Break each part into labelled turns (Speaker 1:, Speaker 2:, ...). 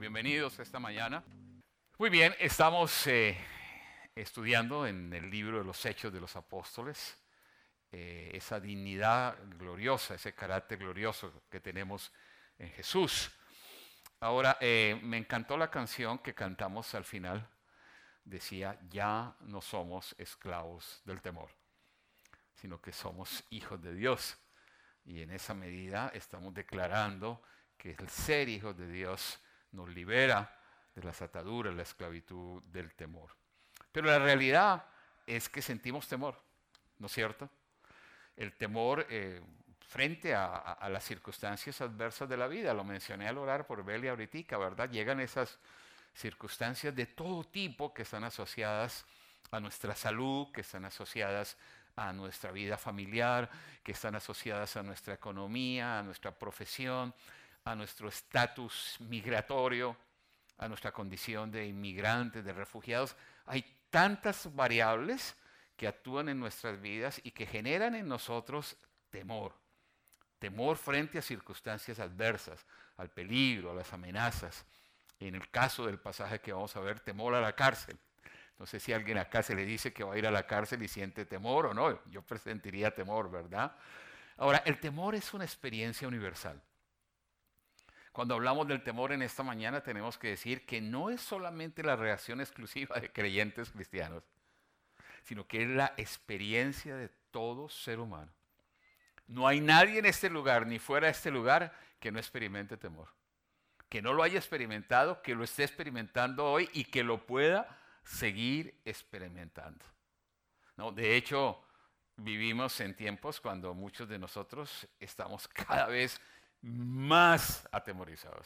Speaker 1: Bienvenidos esta mañana. Muy bien, estamos estudiando en el libro de los Hechos de los Apóstoles esa dignidad gloriosa, ese carácter glorioso que tenemos en Jesús. Ahora, me encantó la canción que cantamos al final. Decía, ya no somos esclavos del temor, sino que somos hijos de Dios. Y en esa medida estamos declarando que el ser hijos de Dios nos libera de las ataduras, la esclavitud del temor. Pero la realidad es que sentimos temor, ¿no es cierto? El temor frente a las circunstancias adversas de la vida, lo mencioné al orar por Belia ahorita, ¿verdad? Llegan esas circunstancias de todo tipo que están asociadas a nuestra salud, que están asociadas a nuestra vida familiar, que están asociadas a nuestra economía, a nuestra profesión, a nuestro estatus migratorio, a nuestra condición de inmigrantes, de refugiados. Hay tantas variables que actúan en nuestras vidas y que generan en nosotros temor. Temor frente a circunstancias adversas, al peligro, a las amenazas. En el caso del pasaje que vamos a ver, temor a la cárcel. No sé si alguien acá se le dice que va a ir a la cárcel y siente temor o no. Yo presentiría temor, ¿verdad? Ahora, el temor es una experiencia universal. Cuando hablamos del temor en esta mañana tenemos que decir que no es solamente la reacción exclusiva de creyentes cristianos, sino que es la experiencia de todo ser humano. No hay nadie en este lugar ni fuera de este lugar que no experimente temor. Que no lo haya experimentado, que lo esté experimentando hoy y que lo pueda seguir experimentando. ¿No? De hecho, vivimos en tiempos cuando muchos de nosotros estamos cada vez más atemorizados.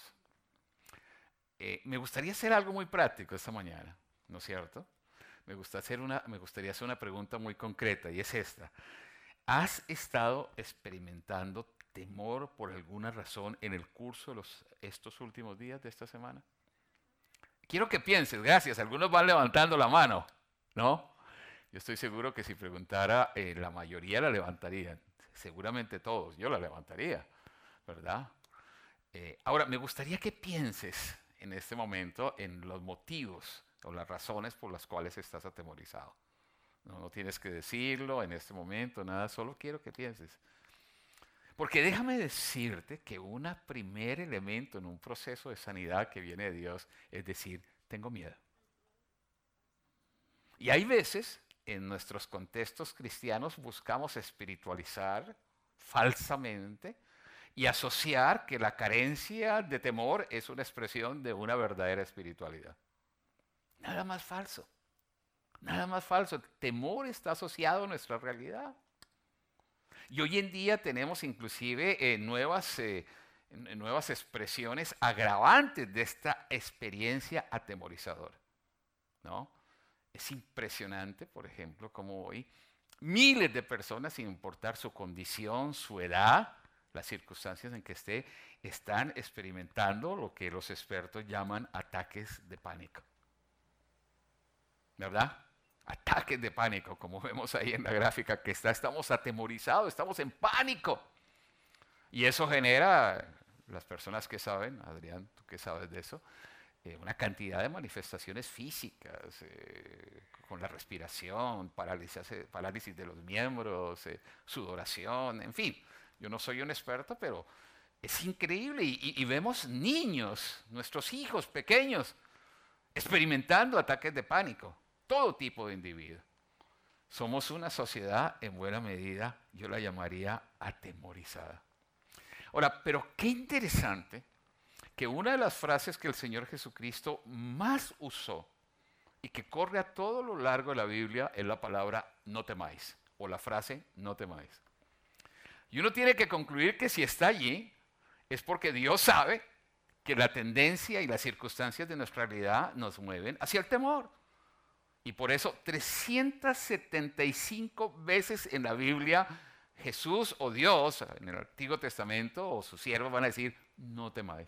Speaker 1: Me gustaría hacer algo muy práctico esta mañana, ¿no es cierto? Me gustaría hacer una pregunta muy concreta y es esta. ¿Has estado experimentando temor por alguna razón en el curso de estos últimos días de esta semana? Quiero que pienses, gracias. Algunos van levantando la mano, ¿no? Yo estoy seguro que si preguntara, la mayoría la levantarían. Seguramente todos, yo la levantaría, ¿verdad? Ahora, me gustaría que pienses en este momento en los motivos o las razones por las cuales estás atemorizado. No, no tienes que decirlo en este momento, nada, solo quiero que pienses. Porque déjame decirte que un primer elemento en un proceso de sanidad que viene de Dios es decir, tengo miedo. Y hay veces en nuestros contextos cristianos buscamos espiritualizar falsamente y asociar que la carencia de temor es una expresión de una verdadera espiritualidad. Nada más falso. Nada más falso. El temor está asociado a nuestra realidad. Y hoy en día tenemos inclusive nuevas expresiones agravantes de esta experiencia atemorizadora, ¿no? Es impresionante, por ejemplo, como hoy miles de personas, sin importar su condición, su edad, las circunstancias en que esté, están experimentando lo que los expertos llaman ataques de pánico. ¿Verdad? Ataques de pánico, como vemos ahí en la gráfica que estamos atemorizados, estamos en pánico. Y eso genera, las personas que saben, Adrián, tú que sabes de eso, una cantidad de manifestaciones físicas, con la respiración, parálisis de los miembros, sudoración, en fin. Yo no soy un experto, pero es increíble. Y vemos niños, nuestros hijos pequeños, experimentando ataques de pánico. Todo tipo de individuo. Somos una sociedad en buena medida, yo la llamaría atemorizada. Ahora, pero qué interesante que una de las frases que el Señor Jesucristo más usó y que corre a todo lo largo de la Biblia es la palabra no temáis o la frase no temáis. Y uno tiene que concluir que si está allí es porque Dios sabe que la tendencia y las circunstancias de nuestra realidad nos mueven hacia el temor. Y por eso 375 veces en la Biblia Jesús o Dios en el Antiguo Testamento o sus siervos van a decir no temáis.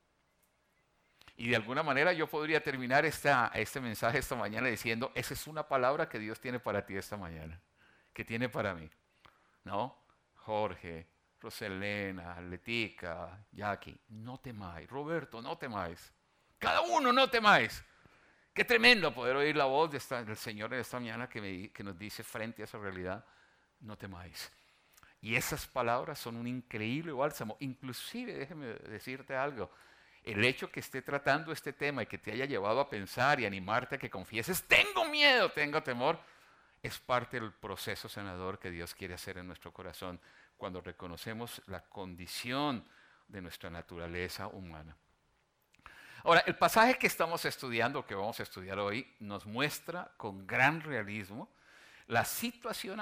Speaker 1: Y de alguna manera yo podría terminar este mensaje esta mañana diciendo, esa es una palabra que Dios tiene para ti esta mañana, que tiene para mí, ¿no? Jorge, Roselena, Letica, Jackie, no temáis. Roberto, no temáis. Cada uno, no temáis. Qué tremendo poder oír la voz del Señor en esta mañana que nos dice frente a esa realidad, no temáis. Y esas palabras son un increíble bálsamo. Inclusive, déjeme decirte algo, el hecho que esté tratando este tema y que te haya llevado a pensar y animarte a que confieses, tengo miedo, tengo temor, es parte del proceso sanador que Dios quiere hacer en nuestro corazón cuando reconocemos la condición de nuestra naturaleza humana. Ahora, el pasaje que estamos estudiando, que vamos a estudiar hoy, nos muestra con gran realismo la situación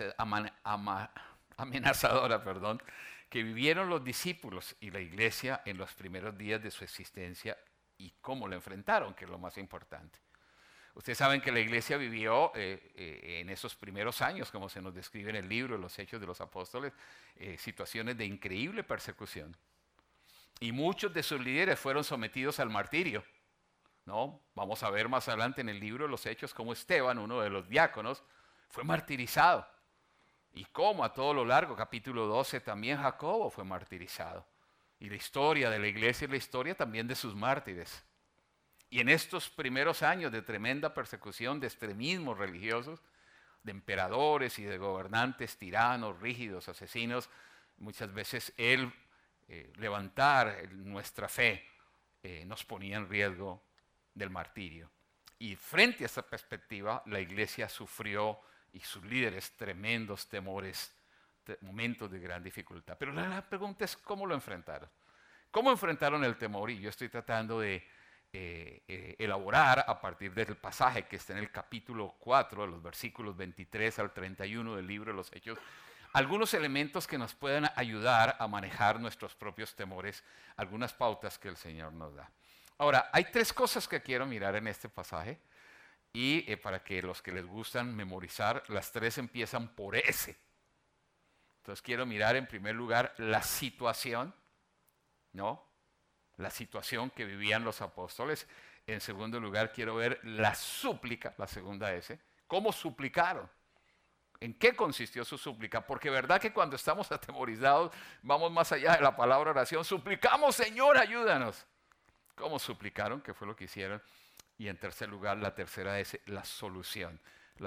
Speaker 1: amenazadora, que vivieron los discípulos y la iglesia en los primeros días de su existencia y cómo lo enfrentaron, que es lo más importante. Ustedes saben que la iglesia vivió en esos primeros años, como se nos describe en el libro, Los Hechos de los Apóstoles, situaciones de increíble persecución. Y muchos de sus líderes fueron sometidos al martirio, ¿no? Vamos a ver más adelante en el libro de los Hechos cómo Esteban, uno de los diáconos, fue martirizado. Y cómo a todo lo largo, capítulo 12, también Jacobo fue martirizado. Y la historia de la iglesia es la historia también de sus mártires. Y en estos primeros años de tremenda persecución, de extremismos religiosos, de emperadores y de gobernantes tiranos, rígidos, asesinos, muchas veces levantar nuestra fe nos ponía en riesgo del martirio. Y frente a esta perspectiva, la iglesia sufrió y sus líderes tremendos temores, momentos de gran dificultad. Pero la pregunta es cómo lo enfrentaron. ¿Cómo enfrentaron el temor? Y yo estoy tratando de elaborar a partir del pasaje que está en el capítulo 4, los versículos 23 al 31 del libro de los Hechos, algunos elementos que nos puedan ayudar a manejar nuestros propios temores, algunas pautas que el Señor nos da. Ahora, hay tres cosas que quiero mirar en este pasaje y para que los que les gustan memorizar, las tres empiezan por S. Entonces quiero mirar en primer lugar la situación, ¿no? La situación que vivían los apóstoles. En segundo lugar quiero ver la súplica, la segunda S, cómo suplicaron. ¿En qué consistió su súplica? Porque verdad que cuando estamos atemorizados, vamos más allá de la palabra oración, suplicamos, Señor, ayúdanos. ¿Cómo suplicaron? ¿Qué fue lo que hicieron? Y en tercer lugar, la tercera es la solución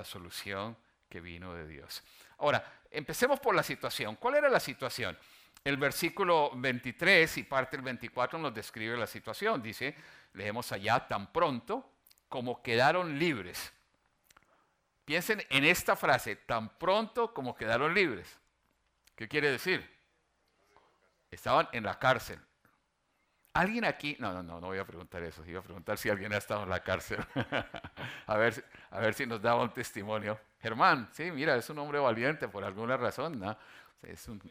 Speaker 1: que vino de Dios. Ahora, empecemos por la situación. ¿Cuál era la situación? El versículo 23 y parte del 24 nos describe la situación. Dice, leemos allá, tan pronto como quedaron libres. Piensen en esta frase, tan pronto como quedaron libres. ¿Qué quiere decir? Estaban en la cárcel. ¿Alguien aquí? No voy a preguntar eso. Iba a preguntar si alguien ha estado en la cárcel. a ver si nos daba un testimonio. Germán, sí, mira, es un hombre valiente por alguna razón, ¿no? Es un...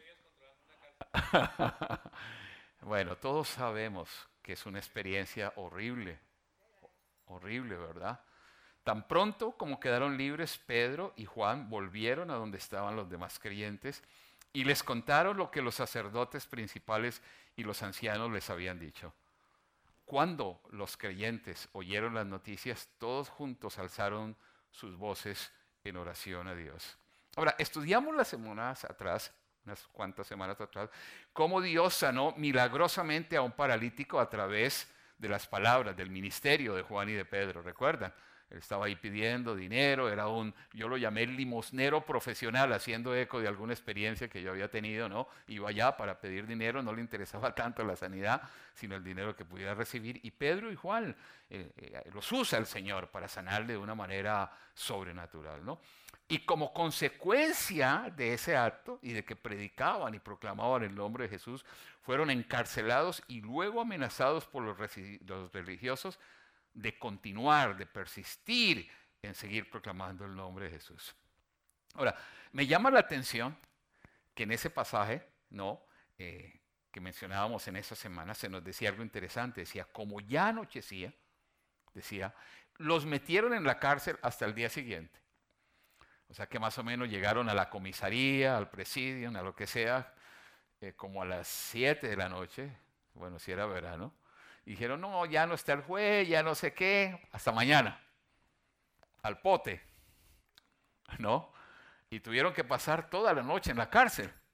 Speaker 1: Bueno, todos sabemos que es una experiencia horrible. Horrible, ¿verdad? Tan pronto como quedaron libres, Pedro y Juan volvieron a donde estaban los demás creyentes y les contaron lo que los sacerdotes principales y los ancianos les habían dicho. Cuando los creyentes oyeron las noticias, todos juntos alzaron sus voces en oración a Dios. Ahora, estudiamos las semanas atrás, unas cuantas semanas atrás, cómo Dios sanó milagrosamente a un paralítico a través de las palabras del ministerio de Juan y de Pedro, ¿recuerdan? Él estaba ahí pidiendo dinero, yo lo llamé limosnero profesional, haciendo eco de alguna experiencia que yo había tenido, ¿no? Iba allá para pedir dinero, no le interesaba tanto la sanidad, sino el dinero que pudiera recibir. Y Pedro y Juan los usa el Señor para sanarle de una manera sobrenatural, ¿no? Y como consecuencia de ese acto y de que predicaban y proclamaban el nombre de Jesús, fueron encarcelados y luego amenazados por los religiosos de continuar, de persistir en seguir proclamando el nombre de Jesús. Ahora, me llama la atención que en ese pasaje, ¿no? Que mencionábamos en esa semana, se nos decía algo interesante. Decía, como ya anochecía, decía, los metieron en la cárcel hasta el día siguiente. O sea que más o menos llegaron a la comisaría, al presidio, a lo que sea, como a las 7 de la noche, bueno, si era verano. Y dijeron, no, ya no está el juez, ya no sé qué, hasta mañana, al pote, ¿no? Y tuvieron que pasar toda la noche en la cárcel.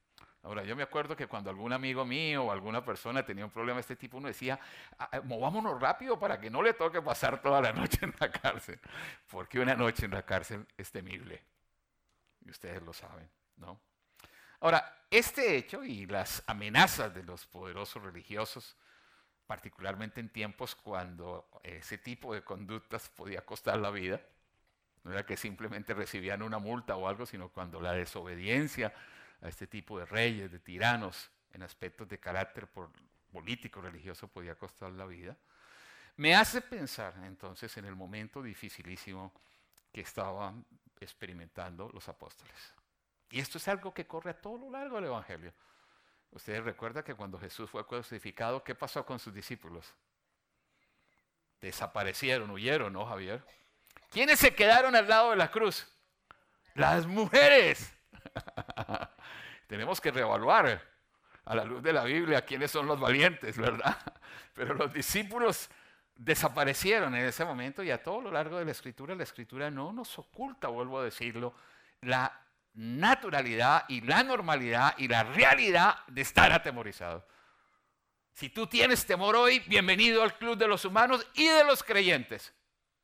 Speaker 1: Ahora, yo me acuerdo que cuando algún amigo mío o alguna persona tenía un problema de este tipo, uno decía, movámonos rápido para que no le toque pasar toda la noche en la cárcel, porque una noche en la cárcel es temible, y ustedes lo saben, ¿no? Ahora, este hecho y las amenazas de los poderosos religiosos, particularmente en tiempos cuando ese tipo de conductas podía costar la vida, no era que simplemente recibían una multa o algo, sino cuando la desobediencia a este tipo de reyes, de tiranos, en aspectos de carácter político, religioso, podía costar la vida, me hace pensar entonces en el momento dificilísimo que estaban experimentando los apóstoles. Y esto es algo que corre a todo lo largo del Evangelio. Ustedes recuerdan que cuando Jesús fue crucificado, ¿qué pasó con sus discípulos? Desaparecieron, huyeron, ¿no, Javier? ¿Quiénes se quedaron al lado de la cruz? Las mujeres. Tenemos que reevaluar a la luz de la Biblia quiénes son los valientes, ¿verdad? Pero los discípulos desaparecieron en ese momento y a todo lo largo de la Escritura no nos oculta, vuelvo a decirlo, la naturalidad y la normalidad y la realidad de estar atemorizado. Si tú tienes temor hoy, bienvenido al club de los humanos y de los creyentes.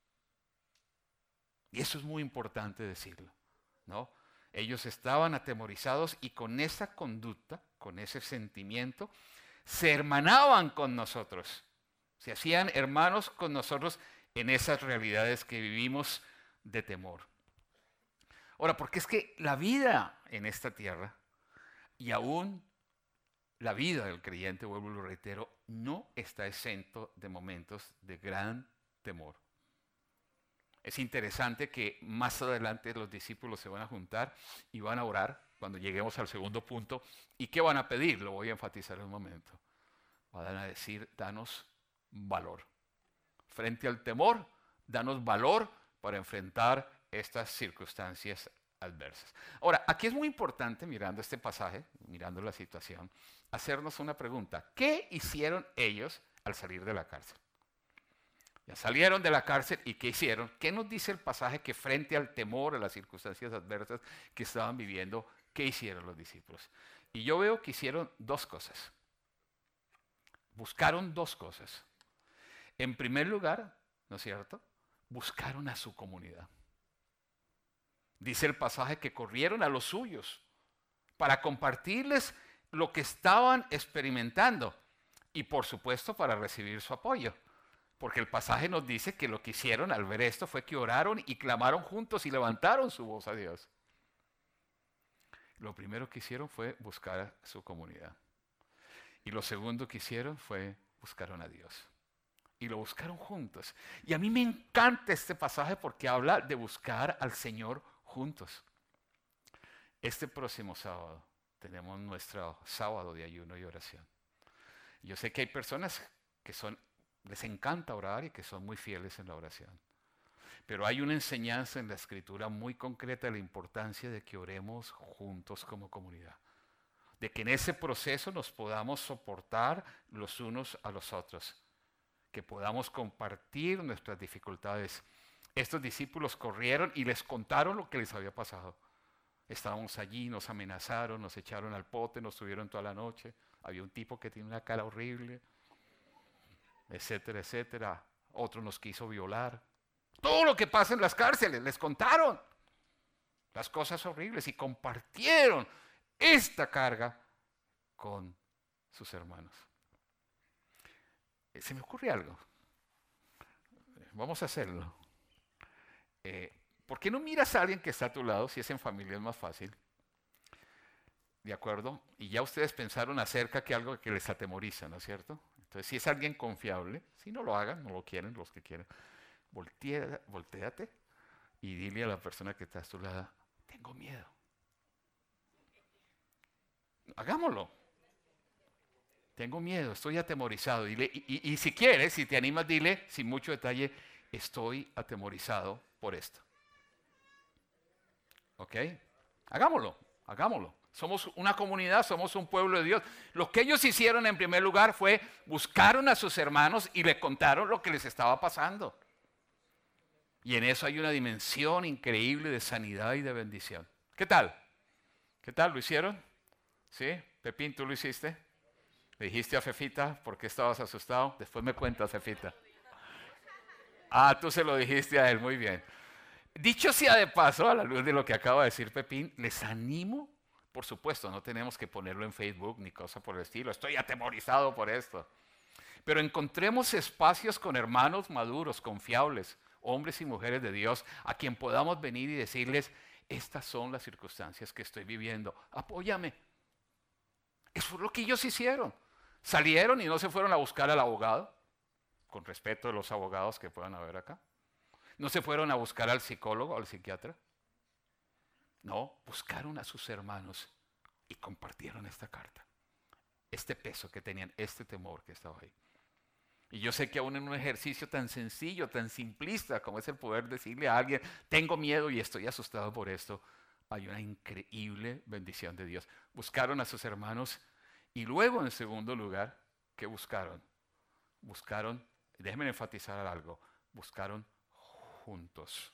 Speaker 1: Y eso es muy importante decirlo, ¿no? Ellos estaban atemorizados y con esa conducta, con ese sentimiento, se hermanaban con nosotros. Se hacían hermanos con nosotros en esas realidades que vivimos de temor. Ahora, porque es que la vida en esta tierra y aún la vida del creyente, vuelvo y lo reitero, no está exento de momentos de gran temor. Es interesante que más adelante los discípulos se van a juntar y van a orar cuando lleguemos al segundo punto. ¿Y qué van a pedir? Lo voy a enfatizar en un momento. Van a decir, danos valor. Frente al temor, danos valor para enfrentar estas circunstancias adversas. Ahora, aquí es muy importante, mirando este pasaje, mirando la situación, hacernos una pregunta. ¿Qué hicieron ellos al salir de la cárcel? Ya salieron de la cárcel y ¿qué hicieron? ¿Qué nos dice el pasaje que frente al temor, a las circunstancias adversas que estaban viviendo, qué hicieron los discípulos? Y yo veo que hicieron dos cosas. Buscaron dos cosas. En primer lugar, ¿no es cierto? Buscaron a su comunidad. Dice el pasaje que corrieron a los suyos para compartirles lo que estaban experimentando y por supuesto para recibir su apoyo. Porque el pasaje nos dice que lo que hicieron al ver esto fue que oraron y clamaron juntos y levantaron su voz a Dios. Lo primero que hicieron fue buscar a su comunidad. Y lo segundo que hicieron fue buscaron a Dios. Y lo buscaron juntos. Y a mí me encanta este pasaje porque habla de buscar al Señor juntos. Este próximo sábado tenemos nuestro sábado de ayuno y oración. Yo sé que hay personas que les encanta orar y que son muy fieles en la oración. Pero hay una enseñanza en la Escritura muy concreta de la importancia de que oremos juntos como comunidad. De que en ese proceso nos podamos soportar los unos a los otros. Que podamos compartir nuestras dificultades. Estos discípulos corrieron y les contaron lo que les había pasado. Estábamos allí, nos amenazaron, nos echaron al pote, nos tuvieron toda la noche. Había un tipo que tiene una cara horrible, etcétera, etcétera. Otro nos quiso violar. Todo lo que pasa en las cárceles, les contaron las cosas horribles y compartieron esta carga con sus hermanos. Se me ocurre algo. Vamos a hacerlo. ¿Por qué no miras a alguien que está a tu lado? Si es en familia es más fácil. ¿De acuerdo? Y ya ustedes pensaron acerca que algo que les atemoriza, ¿no es cierto? Entonces, si es alguien confiable, si no lo hagan, no lo quieren, los que quieren, voltéate y dile a la persona que está a tu lado, tengo miedo. Hagámoslo. Tengo miedo, estoy atemorizado. Y si quieres, si te animas, dile sin mucho detalle, estoy atemorizado por esto. ¿Ok? Hagámoslo, hagámoslo. Somos una comunidad, somos un pueblo de Dios. Lo que ellos hicieron en primer lugar fue buscaron a sus hermanos y le contaron lo que les estaba pasando. Y en eso hay una dimensión increíble de sanidad y de bendición. ¿Qué tal? ¿Qué tal? ¿Lo hicieron? ¿Sí? Pepín, ¿tú lo hiciste? ¿Le dijiste a Fefita por qué estabas asustado? Después me cuentas, Fefita. Ah, tú se lo dijiste a él, muy bien. Dicho sea de paso, a la luz de lo que acaba de decir Pepín, les animo, por supuesto, no tenemos que ponerlo en Facebook ni cosa por el estilo, estoy atemorizado por esto. Pero encontremos espacios con hermanos maduros, confiables, hombres y mujeres de Dios, a quien podamos venir y decirles, estas son las circunstancias que estoy viviendo, apóyame. Eso es lo que ellos hicieron. Salieron y no se fueron a buscar al abogado, con respeto de los abogados que puedan haber acá. No se fueron a buscar al psicólogo, al psiquiatra. No, buscaron a sus hermanos y compartieron esta carta. Este peso que tenían, este temor que estaba ahí. Y yo sé que aún en un ejercicio tan sencillo, tan simplista como es el poder decirle a alguien, tengo miedo y estoy asustado por esto, hay una increíble bendición de Dios. Buscaron a sus hermanos y luego, en segundo lugar, ¿qué buscaron? Buscaron, déjenme enfatizar algo, buscaron juntos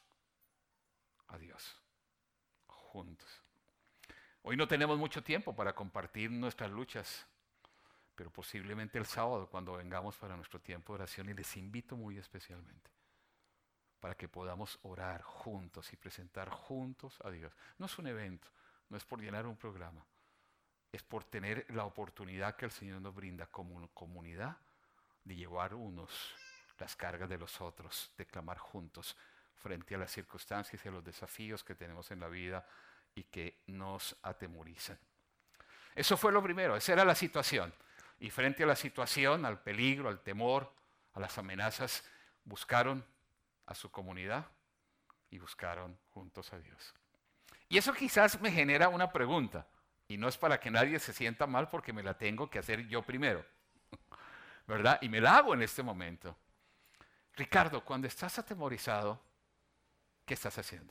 Speaker 1: a Dios. Juntos. Hoy no tenemos mucho tiempo para compartir nuestras luchas, pero posiblemente el sábado cuando vengamos para nuestro tiempo de oración, y les invito muy especialmente para que podamos orar juntos y presentar juntos a Dios. No es un evento, no es por llenar un programa, es por tener la oportunidad que el Señor nos brinda como comunidad de llevar unos las cargas de los otros, de clamar juntos frente a las circunstancias y a los desafíos que tenemos en la vida y que nos atemorizan. Eso fue lo primero, esa era la situación. Y frente a la situación, al peligro, al temor, a las amenazas, buscaron a su comunidad y buscaron juntos a Dios. Y eso quizás me genera una pregunta, y no es para que nadie se sienta mal porque me la tengo que hacer yo primero, ¿verdad? Y me la hago en este momento. Ricardo, cuando estás atemorizado, ¿qué estás haciendo?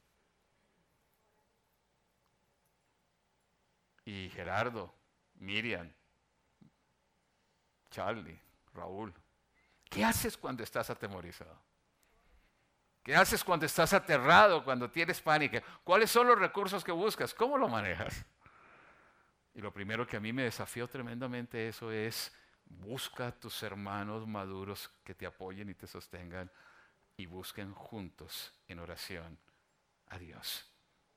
Speaker 1: Y Gerardo, Miriam, Charlie, Raúl, ¿qué haces cuando estás atemorizado? ¿Qué haces cuando estás aterrado, cuando tienes pánico? ¿Cuáles son los recursos que buscas? ¿Cómo lo manejas? Y lo primero que a mí me desafió tremendamente eso es, busca a tus hermanos maduros que te apoyen y te sostengan y busquen juntos en oración a Dios.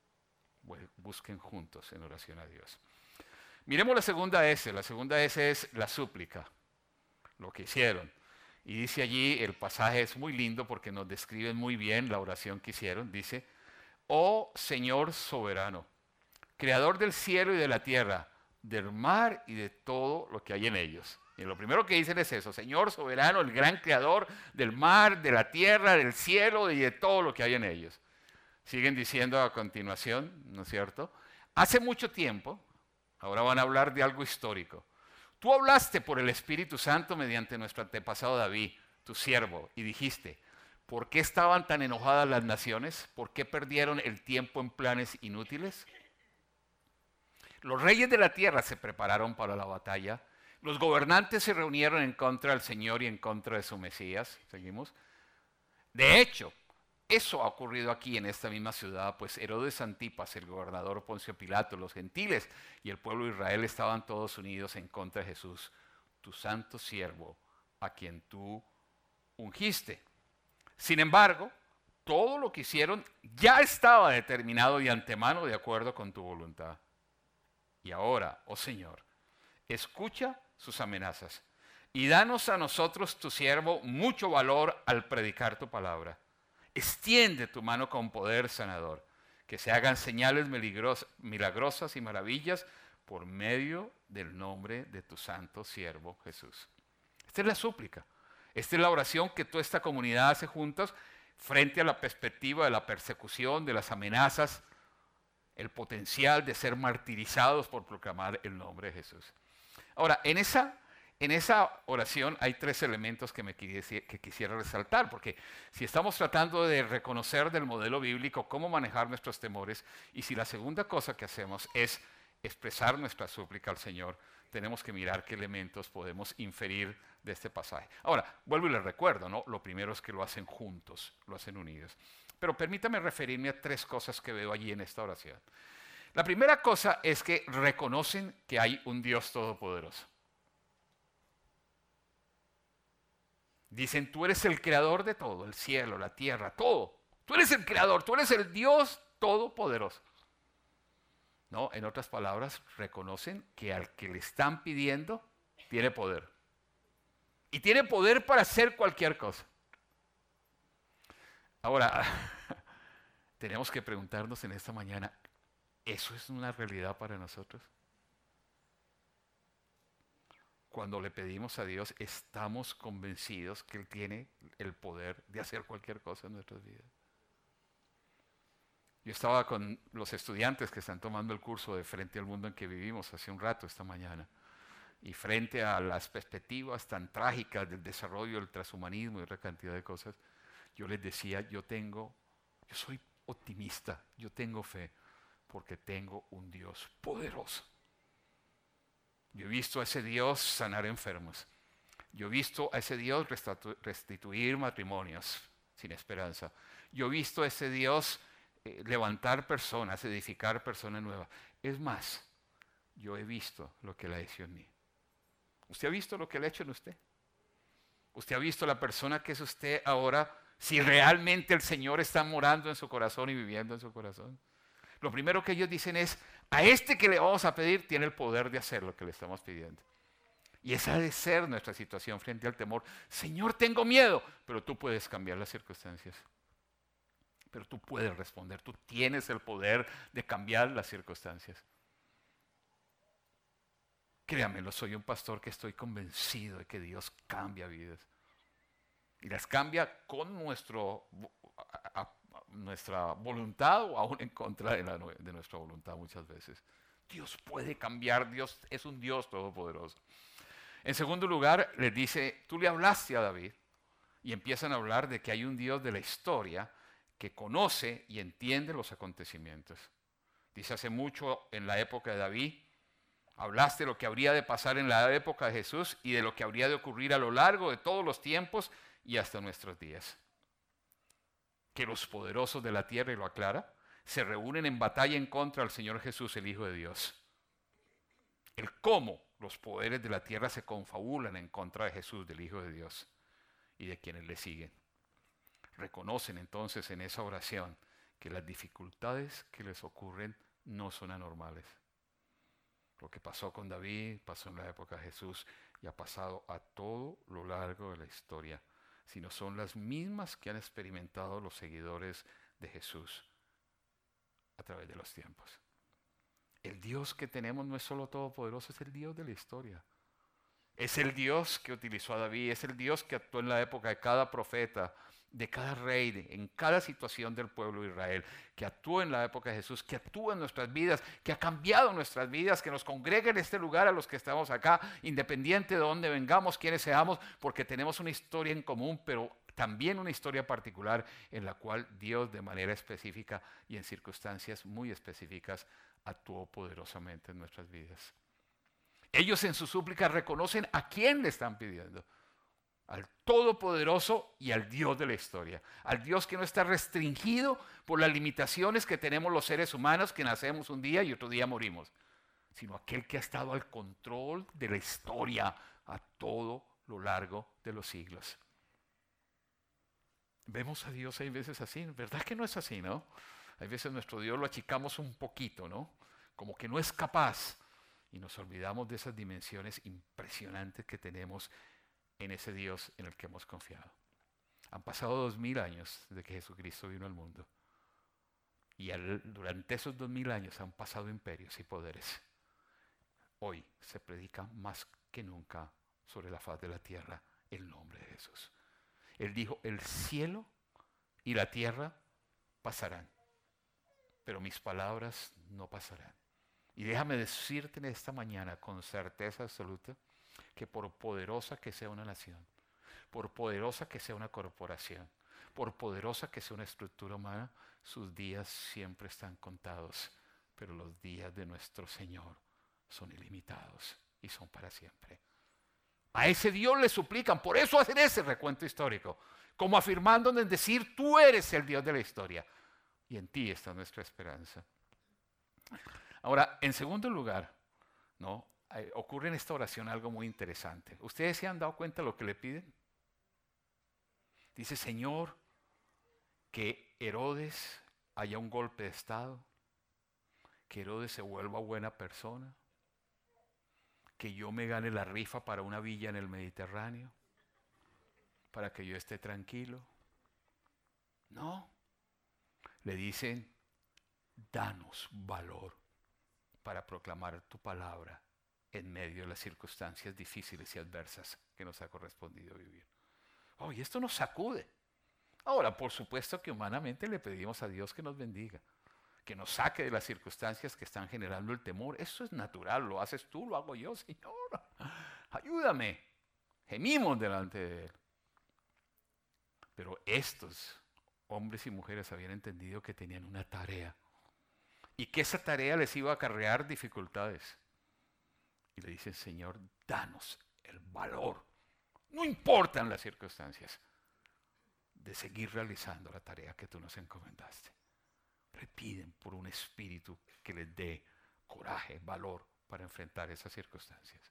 Speaker 1: Busquen juntos en oración a Dios. Miremos la segunda S. La segunda S es la súplica, lo que hicieron. Y dice allí, el pasaje es muy lindo porque nos describe muy bien la oración que hicieron. Dice, oh Señor soberano, creador del cielo y de la tierra, del mar y de todo lo que hay en ellos. Y lo primero que dicen es eso, Señor soberano, el gran creador del mar, de la tierra, del cielo y de todo lo que hay en ellos. Siguen diciendo a continuación, ¿no es cierto? Hace mucho tiempo, ahora van a hablar de algo histórico. Tú hablaste por el Espíritu Santo mediante nuestro antepasado David, tu siervo, y dijiste, ¿por qué estaban tan enojadas las naciones? ¿Por qué perdieron el tiempo en planes inútiles? Los reyes de la tierra se prepararon para la batalla. Los gobernantes se reunieron en contra del Señor y en contra de su Mesías. ¿Seguimos? De hecho, eso ha ocurrido aquí en esta misma ciudad, pues Herodes Antipas, el gobernador Poncio Pilato, los gentiles y el pueblo de Israel estaban todos unidos en contra de Jesús, tu santo siervo, a quien tú ungiste. Sin embargo, todo lo que hicieron ya estaba determinado de antemano de acuerdo con tu voluntad. Y ahora, oh Señor, escucha sus amenazas y danos a nosotros, tu siervo, mucho valor al predicar tu palabra. Extiende tu mano con poder sanador, que se hagan señales milagrosas y maravillas por medio del nombre de tu santo siervo Jesús. Esta es la súplica, esta es la oración que toda esta comunidad hace juntos frente a la perspectiva de la persecución, de las amenazas, el potencial de ser martirizados por proclamar el nombre de Jesús. Ahora, en esa oración hay tres elementos que quisiera resaltar, porque si estamos tratando de reconocer del modelo bíblico cómo manejar nuestros temores, y si la segunda cosa que hacemos es expresar nuestra súplica al Señor, tenemos que mirar qué elementos podemos inferir de este pasaje. Ahora, vuelvo y les recuerdo, ¿no? Lo primero es que lo hacen juntos, lo hacen unidos. Pero permítame referirme a tres cosas que veo allí en esta oración. La primera cosa es que reconocen que hay un Dios todopoderoso. Dicen, tú eres el creador de todo, el cielo, la tierra, todo. Tú eres el creador, tú eres el Dios todopoderoso. No, en otras palabras, reconocen que al que le están pidiendo tiene poder. Y tiene poder para hacer cualquier cosa. Ahora, tenemos que preguntarnos en esta mañana, ¿eso es una realidad para nosotros? Cuando le pedimos a Dios, estamos convencidos que Él tiene el poder de hacer cualquier cosa en nuestras vidas. Yo estaba con los estudiantes que están tomando el curso de Frente al Mundo en que vivimos hace un rato esta mañana. Y frente a las perspectivas tan trágicas del desarrollo del transhumanismo y otra cantidad de cosas, yo les decía, yo soy optimista, yo tengo fe, porque tengo un Dios poderoso. Yo he visto a ese Dios sanar enfermos. Yo he visto a ese Dios restituir matrimonios sin esperanza. Yo he visto a ese Dios levantar personas, edificar personas nuevas. Es más, yo he visto lo que Él ha hecho en mí. ¿Usted ha visto lo que Él ha hecho en usted? ¿Usted ha visto la persona que es usted ahora? Si realmente el Señor está morando en su corazón y viviendo en su corazón. Lo primero que ellos dicen es, a este que le vamos a pedir tiene el poder de hacer lo que le estamos pidiendo. Y esa ha de ser nuestra situación frente al temor. Señor, tengo miedo, pero tú puedes cambiar las circunstancias. Pero tú puedes responder, tú tienes el poder de cambiar las circunstancias. Créanmelo, soy un pastor que estoy convencido de que Dios cambia vidas. Y las cambia con nuestra voluntad o aún en contra de nuestra voluntad muchas veces. Dios puede cambiar, Dios es un Dios todopoderoso. En segundo lugar, les dice, tú le hablaste a David y empiezan a hablar de que hay un Dios de la historia que conoce y entiende los acontecimientos. Dice, hace mucho en la época de David, hablaste de lo que habría de pasar en la época de Jesús y de lo que habría de ocurrir a lo largo de todos los tiempos y hasta nuestros días. Que los poderosos de la tierra, y lo aclara, se reúnen en batalla en contra del Señor Jesús, el Hijo de Dios. El cómo los poderes de la tierra se confabulan en contra de Jesús, del Hijo de Dios, y de quienes le siguen. Reconocen entonces en esa oración que las dificultades que les ocurren no son anormales. Lo que pasó con David, pasó en la época de Jesús y ha pasado a todo lo largo de la historia, sino son las mismas que han experimentado los seguidores de Jesús a través de los tiempos. El Dios que tenemos no es solo todopoderoso, es el Dios de la historia. Es el Dios que utilizó a David, es el Dios que actuó en la época de cada profeta, de cada rey, en cada situación del pueblo de Israel, que actúa en la época de Jesús, que actúa en nuestras vidas, que ha cambiado nuestras vidas, que nos congrega en este lugar a los que estamos acá, independiente de dónde vengamos, quiénes seamos, porque tenemos una historia en común, pero también una historia particular en la cual Dios de manera específica y en circunstancias muy específicas actuó poderosamente en nuestras vidas. Ellos en su súplica reconocen a quién le están pidiendo. Al Todopoderoso y al Dios de la historia. Al Dios que no está restringido por las limitaciones que tenemos los seres humanos, que nacemos un día y otro día morimos. Sino aquel que ha estado al control de la historia a todo lo largo de los siglos. Vemos a Dios hay veces así, ¿verdad que no es así, no? Hay veces nuestro Dios lo achicamos un poquito, ¿no? Como que no es capaz. Y nos olvidamos de esas dimensiones impresionantes que tenemos en ese Dios en el que hemos confiado. Han pasado 2000 años desde que Jesucristo vino al mundo. Y durante esos 2000 años han pasado imperios y poderes. Hoy se predica más que nunca sobre la faz de la tierra el nombre de Jesús. Él dijo, el cielo y la tierra pasarán, pero mis palabras no pasarán. Y déjame decirte en esta mañana con certeza absoluta que por poderosa que sea una nación, por poderosa que sea una corporación, por poderosa que sea una estructura humana, sus días siempre están contados, pero los días de nuestro Señor son ilimitados y son para siempre. A ese Dios le suplican, por eso hacen ese recuento histórico, como afirmando en decir, tú eres el Dios de la historia y en ti está nuestra esperanza. Ahora, en segundo lugar, ¿no? Ocurre en esta oración algo muy interesante. ¿Ustedes se han dado cuenta de lo que le piden? Dice, Señor, que Herodes haya un golpe de estado, que Herodes se vuelva buena persona, que yo me gane la rifa para una villa en el Mediterráneo, para que yo esté tranquilo. No, le dicen, danos valor para proclamar tu palabra en medio de las circunstancias difíciles y adversas que nos ha correspondido vivir. Oh, y esto nos sacude. Ahora, por supuesto que humanamente le pedimos a Dios que nos bendiga, que nos saque de las circunstancias que están generando el temor. Eso es natural, lo haces tú, lo hago yo, Señor. Ayúdame. Gemimos delante de Él. Pero estos hombres y mujeres habían entendido que tenían una tarea y que esa tarea les iba a acarrear dificultades. Y le dicen, Señor, danos el valor, no importan las circunstancias, de seguir realizando la tarea que tú nos encomendaste. Le piden por un espíritu que les dé coraje, valor para enfrentar esas circunstancias.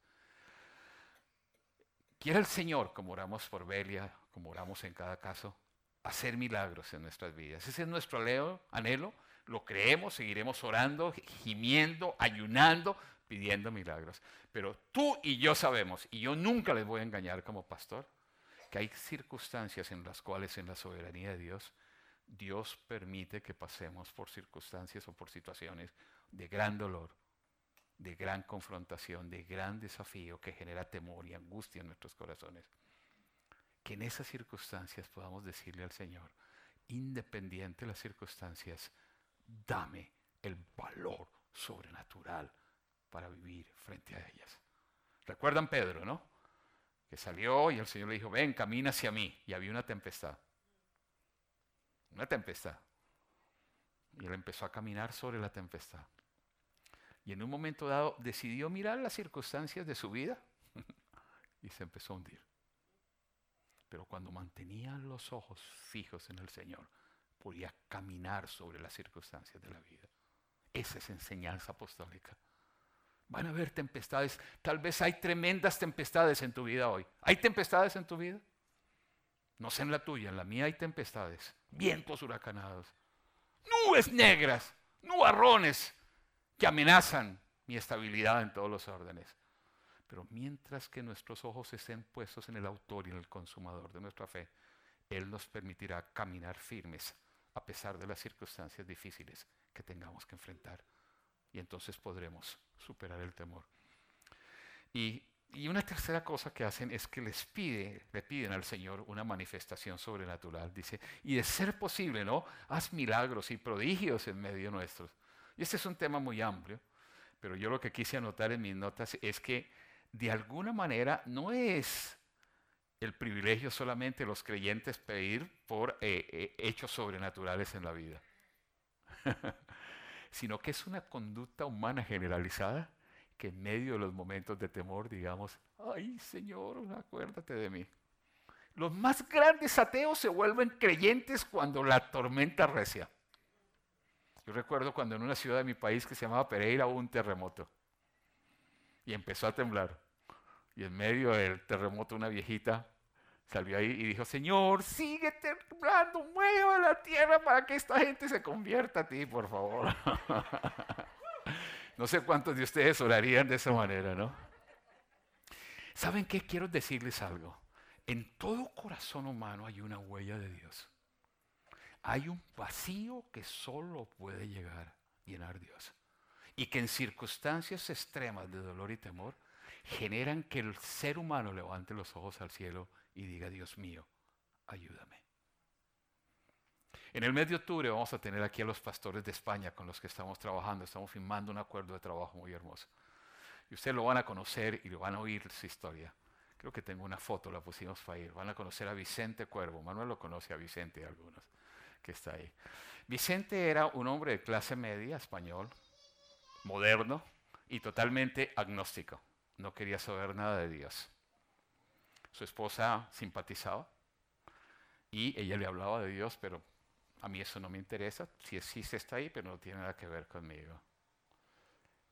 Speaker 1: Quiere el Señor, como oramos por Belia, como oramos en cada caso, hacer milagros en nuestras vidas. Ese es nuestro anhelo, lo creemos, seguiremos orando, gimiendo, ayunando, pidiendo milagros. Pero tú y yo sabemos, y yo nunca les voy a engañar como pastor, que hay circunstancias en las cuales en la soberanía de Dios, Dios permite que pasemos por circunstancias o por situaciones de gran dolor, de gran confrontación, de gran desafío que genera temor y angustia en nuestros corazones. Que en esas circunstancias podamos decirle al Señor, independiente de las circunstancias, dame el valor sobrenatural para vivir frente a ellas. ¿Recuerdan Pedro, no? Que salió y el Señor le dijo, ven, camina hacia mí. Y había una tempestad. Una tempestad. Y él empezó a caminar sobre la tempestad. Y en un momento dado decidió mirar las circunstancias de su vida y se empezó a hundir. Pero cuando mantenía los ojos fijos en el Señor, podía caminar sobre las circunstancias de la vida. Esa es enseñanza apostólica. Van a haber tempestades. Tal vez hay tremendas tempestades en tu vida hoy. ¿Hay tempestades en tu vida? No sé en la tuya, en la mía hay tempestades. Vientos huracanados. Nubes negras, nubarrones que amenazan mi estabilidad en todos los órdenes. Pero mientras que nuestros ojos estén puestos en el autor y en el consumador de nuestra fe, Él nos permitirá caminar firmes a pesar de las circunstancias difíciles que tengamos que enfrentar. Y entonces podremos superar el temor. Y una tercera cosa que hacen es que le piden al Señor una manifestación sobrenatural. Dice, y de ser posible, ¿no? Haz milagros y prodigios en medio nuestros. Y este es un tema muy amplio, pero yo lo que quise anotar en mis notas es que de alguna manera no es el privilegio solamente de los creyentes pedir por hechos sobrenaturales en la vida, sino que es una conducta humana generalizada que en medio de los momentos de temor digamos, ay Señor, acuérdate de mí. Los más grandes ateos se vuelven creyentes cuando la tormenta recia. Yo recuerdo cuando en una ciudad de mi país que se llamaba Pereira hubo un terremoto y empezó a temblar. Y en medio del terremoto una viejita salió ahí y dijo, Señor, sigue temblando, mueve la tierra para que esta gente se convierta a ti, por favor. No sé cuántos de ustedes orarían de esa manera, ¿no? ¿Saben qué? Quiero decirles algo. En todo corazón humano hay una huella de Dios. Hay un vacío que solo puede llenar Dios. Y que en circunstancias extremas de dolor y temor generan que el ser humano levante los ojos al cielo y diga, Dios mío, ayúdame. En el mes de octubre vamos a tener aquí a los pastores de España con los que estamos trabajando. Estamos firmando un acuerdo de trabajo muy hermoso. Y ustedes lo van a conocer y lo van a oír su historia. Creo que tengo una foto, la pusimos para ir. Van a conocer a Vicente Cuervo. Manuel lo conoce a Vicente y a algunos que está ahí. Vicente era un hombre de clase media, español, moderno y totalmente agnóstico. No quería saber nada de Dios. Su esposa simpatizaba y ella le hablaba de Dios, pero a mí eso no me interesa. Si existe está ahí, pero no tiene nada que ver conmigo.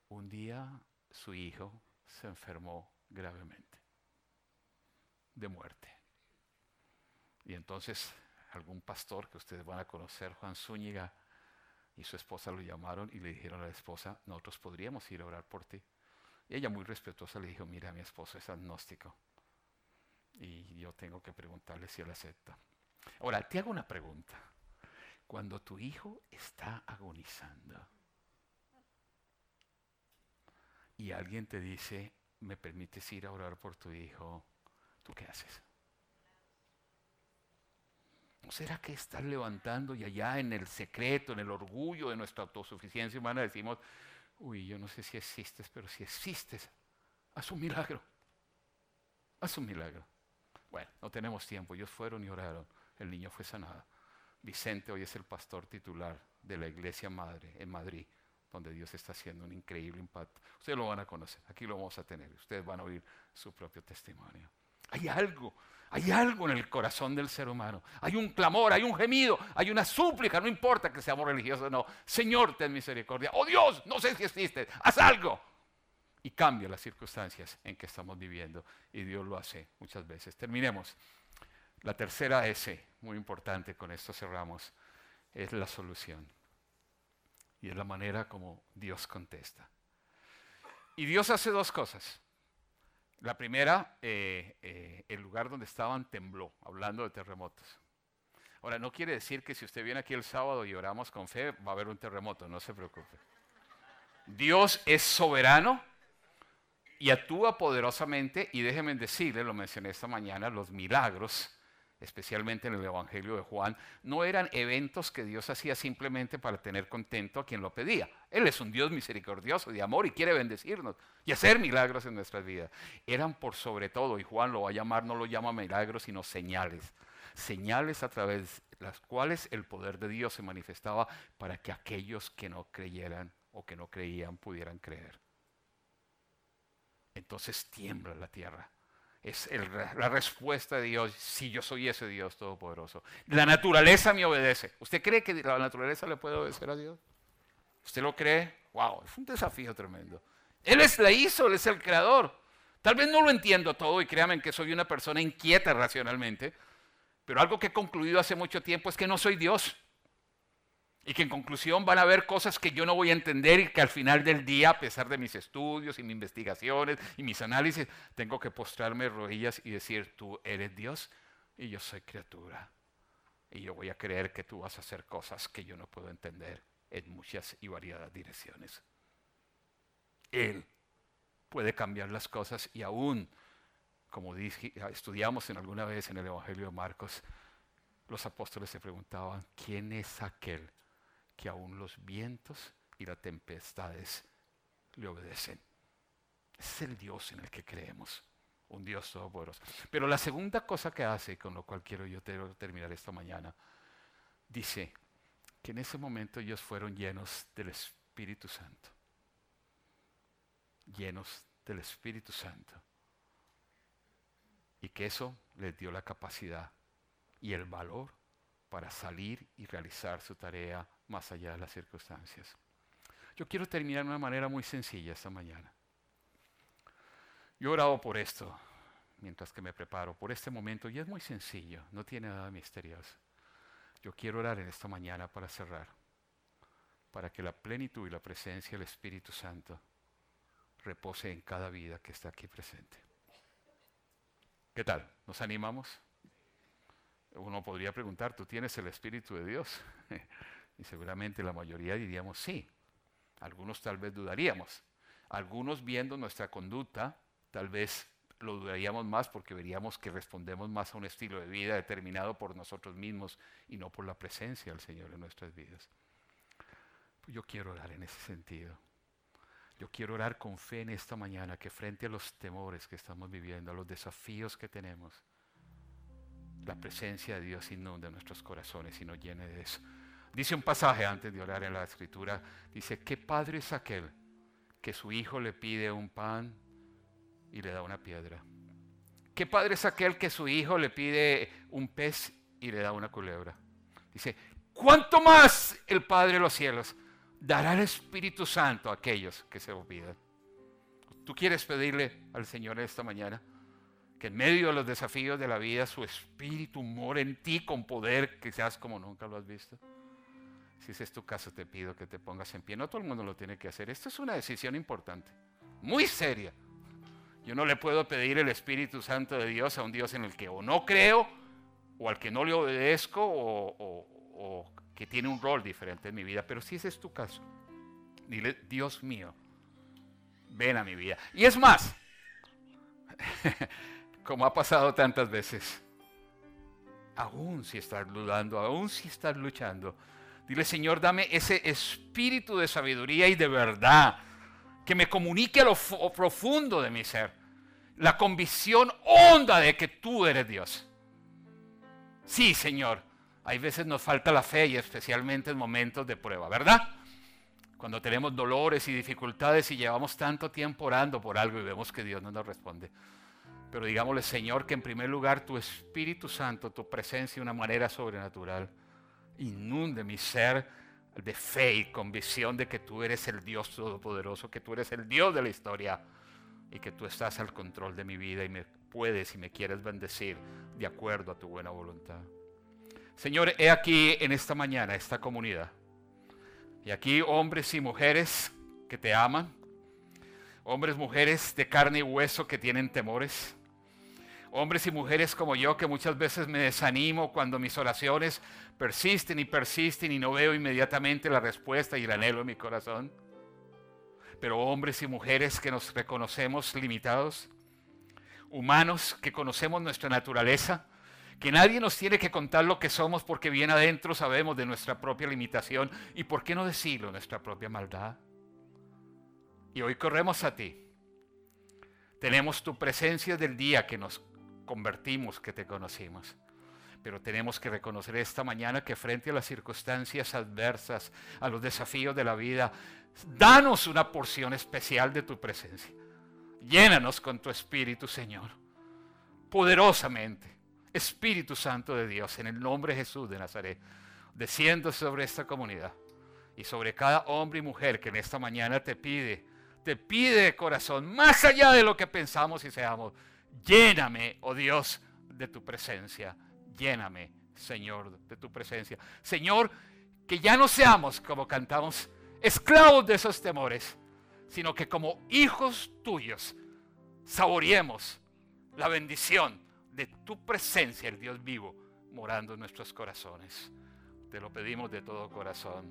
Speaker 1: un día su hijo se enfermó gravemente, de muerte. Y entonces algún pastor que ustedes van a conocer, Juan Zúñiga, y su esposa lo llamaron y le dijeron a la esposa, nosotros podríamos ir a orar por ti. Y ella muy respetuosa le dijo, mira, mi esposo es agnóstico y yo tengo que preguntarle si él acepta. Ahora, te hago una pregunta. Cuando tu hijo está agonizando y alguien te dice, ¿me permites ir a orar por tu hijo? ¿Tú qué haces? ¿No será que estás levantando y allá en el secreto, en el orgullo de nuestra autosuficiencia humana decimos, uy, yo no sé si existes, pero si existes, haz un milagro. Haz un milagro. Bueno, no tenemos tiempo. Ellos fueron y oraron. El niño fue sanado. Vicente hoy es el pastor titular de la Iglesia Madre en Madrid, donde Dios está haciendo un increíble impacto. Ustedes lo van a conocer. Aquí lo vamos a tener. Ustedes van a oír su propio testimonio. Hay algo en el corazón del ser humano. Hay un clamor, hay un gemido, hay una súplica. No importa que seamos religiosos o no. Señor, ten misericordia. Oh Dios, no sé si existes. Haz algo. Y cambia las circunstancias en que estamos viviendo. Y Dios lo hace muchas veces. Terminemos. La tercera S, muy importante, con esto cerramos, es la solución. Y es la manera como Dios contesta. Y Dios hace dos cosas. La primera, el lugar donde estaban tembló, hablando de terremotos. Ahora, no quiere decir que si usted viene aquí el sábado y oramos con fe, va a haber un terremoto, no se preocupe. Dios es soberano y actúa poderosamente, y déjenme decirle, lo mencioné esta mañana, los milagros, especialmente en el Evangelio de Juan, no eran eventos que Dios hacía simplemente para tener contento a quien lo pedía. Él es un Dios misericordioso, de amor, y quiere bendecirnos y hacer milagros en nuestras vidas. Eran por sobre todo, y Juan lo va a llamar, no lo llama milagros, sino señales. Señales a través de las cuales el poder de Dios se manifestaba para que aquellos que no creyeran o que no creían pudieran creer. Entonces tiembla la tierra. Es la respuesta de Dios, sí, yo soy ese Dios todopoderoso. La naturaleza me obedece. ¿Usted cree que la naturaleza le puede obedecer a Dios? ¿Usted lo cree? Wow, es un desafío tremendo. Él la hizo, Él es el creador. Tal vez no lo entiendo todo y créanme que soy una persona inquieta racionalmente, pero algo que he concluido hace mucho tiempo es que no soy Dios. Y que en conclusión van a haber cosas que yo no voy a entender y que al final del día, a pesar de mis estudios y mis investigaciones y mis análisis, tengo que postrarme de rodillas y decir, tú eres Dios y yo soy criatura. Y yo voy a creer que tú vas a hacer cosas que yo no puedo entender en muchas y variadas direcciones. Él puede cambiar las cosas y aún, como estudiamos en alguna vez en el Evangelio de Marcos, los apóstoles se preguntaban, ¿quién es aquel que aún los vientos y las tempestades le obedecen? Es el Dios en el que creemos, un Dios todopoderoso. Pero la segunda cosa que hace, con lo cual quiero yo terminar esta mañana, dice que en ese momento ellos fueron llenos del Espíritu Santo. Llenos del Espíritu Santo. Y que eso les dio la capacidad y el valor para salir y realizar su tarea más allá de las circunstancias. Yo quiero terminar de una manera muy sencilla esta mañana. Yo he orado por esto mientras que me preparo, por este momento, y es muy sencillo, no tiene nada misterioso. Yo quiero orar en esta mañana para cerrar, para que la plenitud y la presencia del Espíritu Santo repose en cada vida que está aquí presente. ¿Qué tal? ¿Nos animamos? Uno podría preguntar, ¿tú tienes el Espíritu de Dios? Y seguramente la mayoría diríamos sí. Algunos tal vez dudaríamos. Algunos viendo nuestra conducta, tal vez lo dudaríamos más porque veríamos que respondemos más a un estilo de vida determinado por nosotros mismos y no por la presencia del Señor en nuestras vidas. Pues yo quiero orar en ese sentido. Yo quiero orar con fe en esta mañana que frente a los temores que estamos viviendo, a los desafíos que tenemos, la presencia de Dios inunde nuestros corazones y nos llene de eso. Dice un pasaje antes de orar en la Escritura, dice, ¿qué padre es aquel que su hijo le pide un pan y le da una piedra? ¿Qué padre es aquel que su hijo le pide un pez y le da una culebra? Dice, ¿cuánto más el Padre de los cielos dará el Espíritu Santo a aquellos que se lo pidan. ¿Tú quieres pedirle al Señor esta mañana que en medio de los desafíos de la vida su Espíritu more en ti con poder, que seas como nunca lo has visto? Si ese es tu caso, te pido que te pongas en pie. No todo el mundo lo tiene que hacer. Esto es una decisión importante, muy seria. Yo no le puedo pedir el Espíritu Santo de Dios a un Dios en el que o no creo, o al que no le obedezco, o que tiene un rol diferente en mi vida. Pero si ese es tu caso, dile: Dios mío, ven a mi vida. Y es más, como ha pasado tantas veces, aún si estás dudando, aún si estás luchando, dile: Señor, dame ese espíritu de sabiduría y de verdad que me comunique a lo profundo de mi ser, la convicción honda de que tú eres Dios. Sí, Señor, hay veces nos falta la fe, y especialmente en momentos de prueba, ¿verdad? Cuando tenemos dolores y dificultades y llevamos tanto tiempo orando por algo y vemos que Dios no nos responde. Pero digámosle: Señor, que en primer lugar tu Espíritu Santo, tu presencia de una manera sobrenatural, inunde mi ser de fe y convicción de que tú eres el Dios todopoderoso, que tú eres el Dios de la historia y que tú estás al control de mi vida y me puedes y me quieres bendecir de acuerdo a tu buena voluntad. Señor, he aquí en esta mañana esta comunidad. Y aquí hombres y mujeres que te aman, hombres, mujeres de carne y hueso que tienen temores, hombres y mujeres como yo que muchas veces me desanimo cuando mis oraciones persisten y no veo inmediatamente la respuesta y el anhelo en mi corazón. Pero hombres y mujeres que nos reconocemos limitados, humanos que conocemos nuestra naturaleza, que nadie nos tiene que contar lo que somos porque bien adentro sabemos de nuestra propia limitación y, por qué no decirlo, nuestra propia maldad. Y hoy corremos a ti. Tenemos tu presencia del día que nos convertimos, que te conocimos. Pero tenemos que reconocer esta mañana que frente a las circunstancias adversas, a los desafíos de la vida, danos una porción especial de tu presencia. Llénanos con tu Espíritu, Señor, poderosamente. Espíritu Santo de Dios, en el nombre de Jesús de Nazaret, descienda sobre esta comunidad y sobre cada hombre y mujer que en esta mañana te pide de corazón, más allá de lo que pensamos y seamos: lléname, oh Dios, de tu presencia. Lléname, Señor, de tu presencia. Señor, que ya no seamos, como cantamos, esclavos de esos temores, sino que como hijos tuyos saboreemos la bendición de tu presencia, el Dios vivo, morando en nuestros corazones. Te lo pedimos de todo corazón.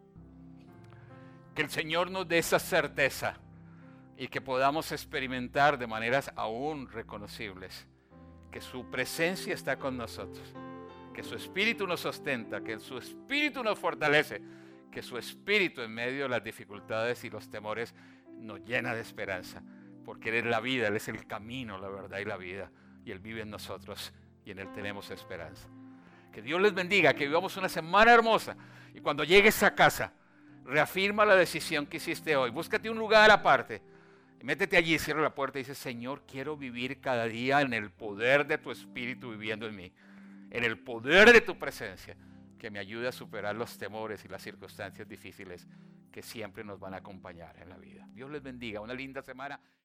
Speaker 1: Que el Señor nos dé esa certeza y que podamos experimentar de maneras aún reconocibles que su presencia está con nosotros, que su Espíritu nos sustenta, que su Espíritu nos fortalece, que su Espíritu en medio de las dificultades y los temores nos llena de esperanza, porque Él es la vida, Él es el camino, la verdad y la vida, y Él vive en nosotros y en Él tenemos esperanza. Que Dios les bendiga, que vivamos una semana hermosa, y cuando llegues a casa, reafirma la decisión que hiciste hoy. Búscate un lugar aparte, métete allí, cierra la puerta y dice: Señor, quiero vivir cada día en el poder de tu Espíritu viviendo en mí, en el poder de tu presencia, que me ayude a superar los temores y las circunstancias difíciles que siempre nos van a acompañar en la vida. Dios les bendiga, una linda semana.